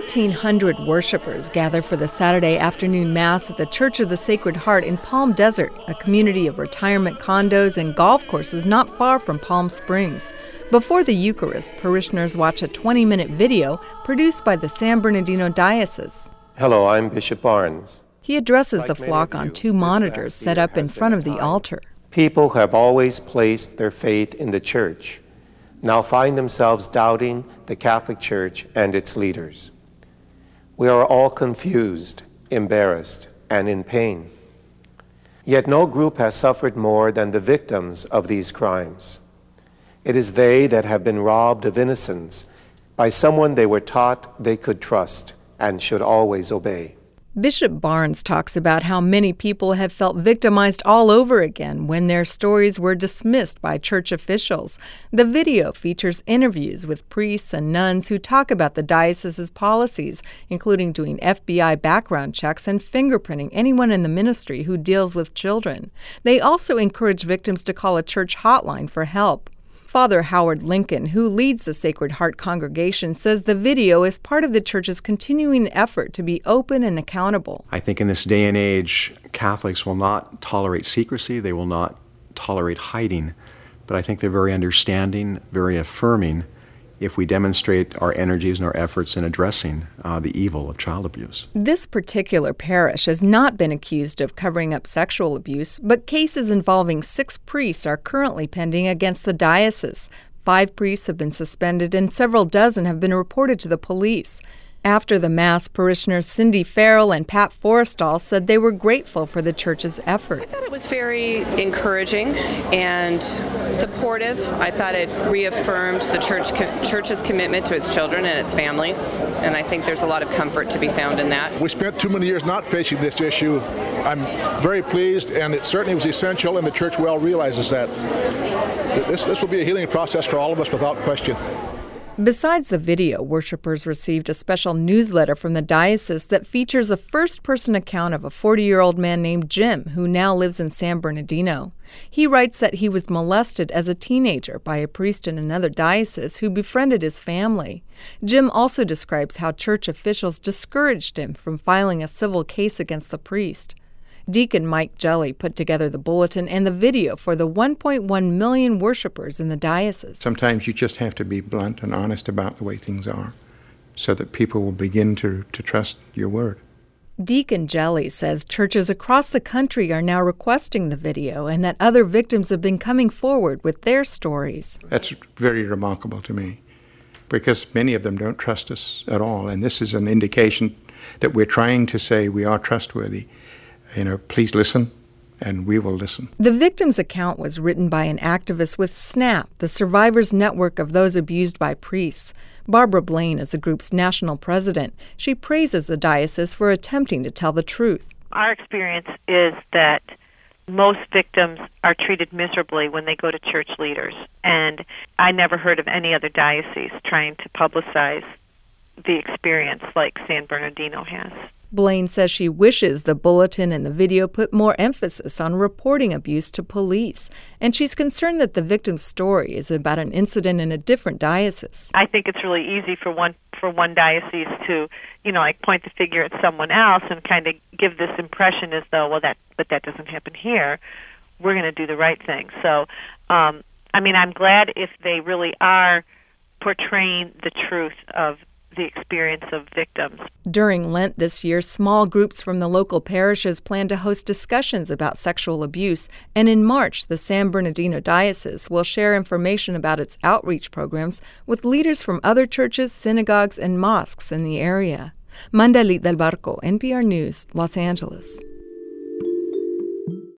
1,800 worshipers gather for the Saturday afternoon Mass at the Church of the Sacred Heart in Palm Desert, a community of retirement condos and golf courses not far from Palm Springs. Before the Eucharist, parishioners watch a 20-minute video produced by the San Bernardino Diocese. Hello, I'm Bishop Barnes. He addresses the flock on two monitors set up in front of the altar. People who have always placed their faith in the Church now find themselves doubting the Catholic Church and its leaders. We are all confused, embarrassed, and in pain. Yet no group has suffered more than the victims of these crimes. It is they that have been robbed of innocence by someone they were taught they could trust and should always obey. Bishop Barnes talks about how many people have felt victimized all over again when their stories were dismissed by church officials. The video features interviews with priests and nuns who talk about the diocese's policies, including doing FBI background checks and fingerprinting anyone in the ministry who deals with children. They also encourage victims to call a church hotline for help. Father Howard Lincoln, who leads the Sacred Heart congregation, says the video is part of the church's continuing effort to be open and accountable. I think in this day and age, Catholics will not tolerate secrecy. They will not tolerate hiding. But I think they're very understanding, very affirming if we demonstrate our energies and our efforts in addressing the evil of child abuse. This particular parish has not been accused of covering up sexual abuse, but cases involving 6 priests are currently pending against the diocese. 5 priests have been suspended and several dozen have been reported to the police. After the Mass, parishioners Cindy Farrell and Pat Forrestal said they were grateful for the church's effort. I thought it was very encouraging and supportive. I thought it reaffirmed the church's commitment to its children and its families, and I think there's a lot of comfort to be found in that. We spent too many years not facing this issue. I'm very pleased, and it certainly was essential, and the church well realizes that. This will be a healing process for all of us without question. Besides the video, worshipers received a special newsletter from the diocese that features a first-person account of a 40-year-old man named Jim who now lives in San Bernardino. He writes that he was molested as a teenager by a priest in another diocese who befriended his family. Jim also describes how church officials discouraged him from filing a civil case against the priest. Deacon Mike Jelly put together the bulletin and the video for the 1.1 million worshipers in the diocese. Sometimes you just have to be blunt and honest about the way things are so that people will begin to trust your word. Deacon Jelly says churches across the country are now requesting the video and that other victims have been coming forward with their stories. That's very remarkable to me because many of them don't trust us at all, and this is an indication that we're trying to say we are trustworthy. Please listen, and we will listen. The victim's account was written by an activist with SNAP, the Survivors Network of Those Abused by Priests. Barbara Blaine is the group's national president. She praises the diocese for attempting to tell the truth. Our experience is that most victims are treated miserably when they go to church leaders, and I never heard of any other diocese trying to publicize the experience like San Bernardino has. Blaine says she wishes the bulletin and the video put more emphasis on reporting abuse to police, and she's concerned that the victim's story is about an incident in a different diocese. I think it's really easy for one diocese to, point the finger at someone else and kind of give this impression as though, but that doesn't happen here. We're going to do the right thing. So, I'm glad if they really are portraying the truth of the experience of victims. During Lent this year, small groups from the local parishes plan to host discussions about sexual abuse, and in March, the San Bernardino Diocese will share information about its outreach programs with leaders from other churches, synagogues, and mosques in the area. Mandalit del Barco, NPR News, Los Angeles.